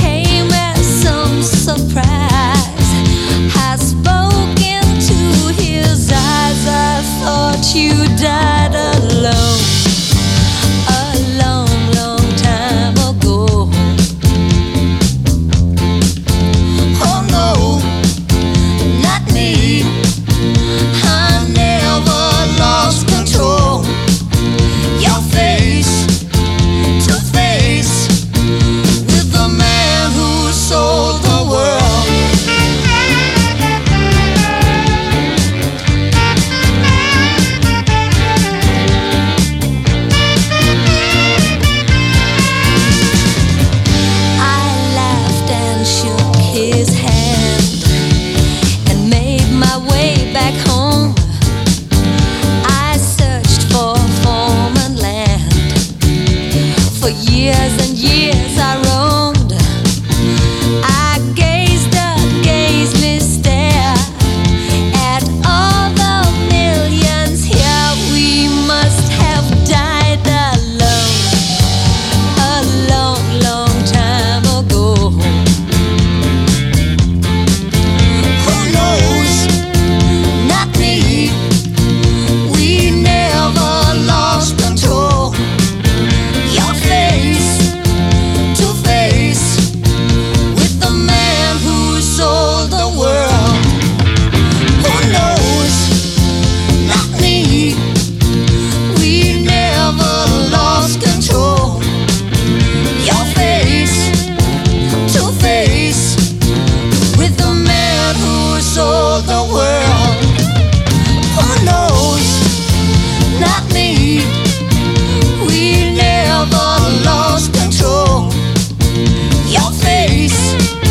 came as some surprise. I spoke into his eyes. I thought you died alone a long, long time ago. Oh no, not me. I never lost control. Your face to face with the man who sold the world. I laughed and shook his hand and made my way back home. I searched for foreign land. For years and years I roamed. I gazed a gazeless stare at all the millions here. We must have died alone a long, long time ago. Who knows? Not me. We never lost control. Your face to face with the man who sold the world. Who knows? Not me. We never lost control. Your face to face with the man who sold the world. Who knows? Not me. We never lost control. Your face